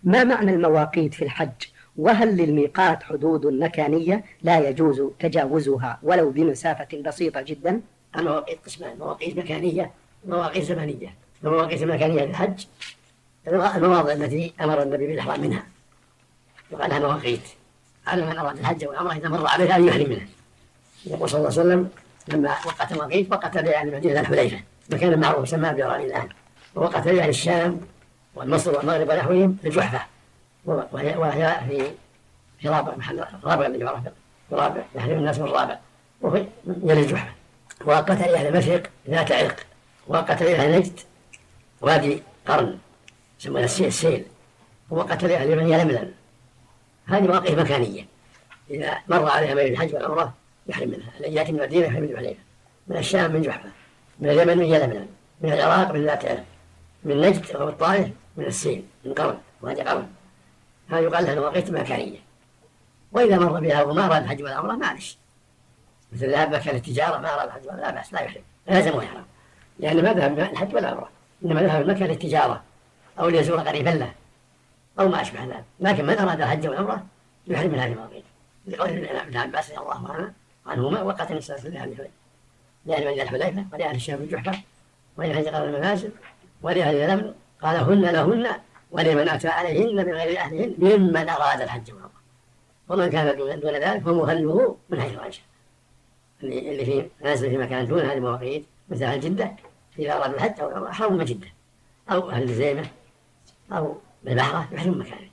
ما معنى المواقيت في الحج؟ وهل للميقات حدود مكانية لا يجوز تجاوزها ولو بمسافة بسيطة جدا؟ المواقيت قسمان: مواقيت مكانية ومواقيت زمنية. المواقيت المكانية في الحج المواضع التي أمر النبي بالإحرام منها يقال لها مواقيت، على من أراد الحج والعمرة إذا مر عليها أن يحرم منها. يقول صلى الله عليه وسلم: لما وقت مواقيت وقت بأهل المدينة الحليفة، مكان معروف يسمى بإيران الآن، ووقت بأهل الشام والمصر والمغرب ونحوهم في الجحفة، وهي في رابع، محل رابع الذي يعرف رابع، يحرم الناس من الرابع وفي يلي الجحفة. ووقت لأهل المشرق ذات عرق، ووقت لأهل نجد وادي قرن يسمونها السيل، ووقت لأهل من يلملم. هذه مواقيت مكانية إذا مر عليها من الحج والعمرة يحرم منها. الذي يأتي من المدينة يحرم من الحليفة، من الشام من جحفة، من اليمن من يلملم، من العراق من ذات عرق، من نجد أو الطائف من السيل من قرن وادي قرن. هذا يقال لها مواقيت مكانية. وإذا مر بها وما أراد الحج والعمرة معلش، مثل ذهب مكان التجارة ما أراد الحج لا بأس، لا يحرم، لازم يحرم، لأن ما ذهب الحج والعمرة، إنما ذهب مكان التجارة أو ليزور قريبا له أو ما أشبه ذلك. لكن من أراد الحج والعمرة يحرم من هذه المواقيت، لقول ابن عباس رضي الله عنهما: وقت النساء لأهل مدينة الحليفة ولأهل الشام الجحفة ولأهل قرن المنازل ولأهل اليمن، قال: هن لهن ولمن أتى عليهن من غير أهلهن ممن أراد الحج والعمرة، ومن كان دون ذلك فمهله من حيث أنشأ. اللي في نازل في مكان دون هذه المواقيت مثل أهل جدة إذا أراد الحج أو العمرة أحرم من جدة، أو أهل الزيمة أو بالبحرة يحرم مكانه.